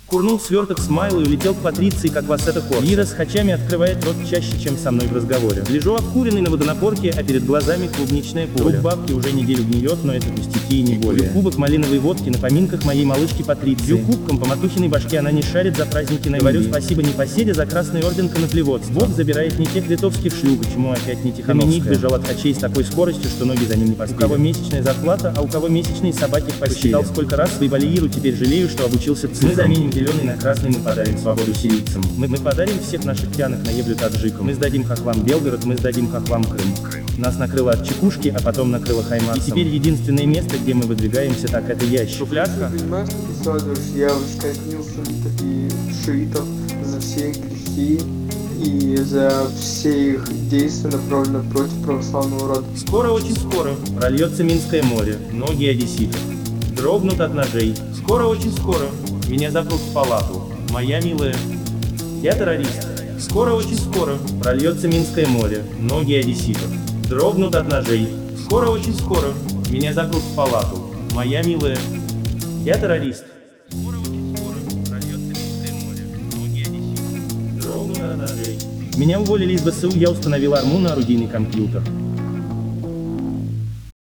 Курнул сверток смайла и улетел к Патриции, как вас это корчит. Лира с хачами открывает рот чаще, чем со мной в разговоре. Лежу обкуренный на водонапорке, а перед глазами клубничное поле. Труп бабки уже неделю гниет, но это пустяки и не более. Кубок малиновой водки на поминках моей малышки Патриции. Бью кубком по матухиной башке, она не шарит за праздники на Говорю спасибо непоседе за красный орден коноплеводства. Бог забирает не тех литовских шлюх, почему опять не Тихановская. Доминик бежал от хачей с такой скоростью, что ноги за ним не поспели. У кого месячная зарплата, а у кого месячные собаки в постели. Посчитал, сколько раз выебали Иру, теперь жалею, что обучился цифрам. Мы заменим зеленый на красный, мы подарим свободу сирийцам. Мы подарим всех наших пьяных на еблю таджикам. Мы сдадим хохлам Белгород, мы сдадим хохлам Крым. Нас накрыло от чекушки, а потом накрыло Хаймарсом. И теперь единственное место, где мы выдвигаемся, так это ящик. Шуфлядка? Ты понимаешь, что ты сразу я ускользнил и шиитов за все их грехи и за все их действия, направленные против православного рода. Скоро, очень скоро, прольется Минское море, ноги одесситов дрогнут от ножей. Скоро, очень скоро, меня запрут в палату, моя милая. Я террорист. Скоро, очень скоро, прольется Минское море, ноги одесситов дрогнут от ножей. Скоро, очень скоро, меня запрут в палату, моя милая. Я террорист. Скоро, очень скоро, прольется Минское море, ноги одесситов дрогнут от ножей. Меня уволили из ВСУ, я установил арму на орудийный компьютер.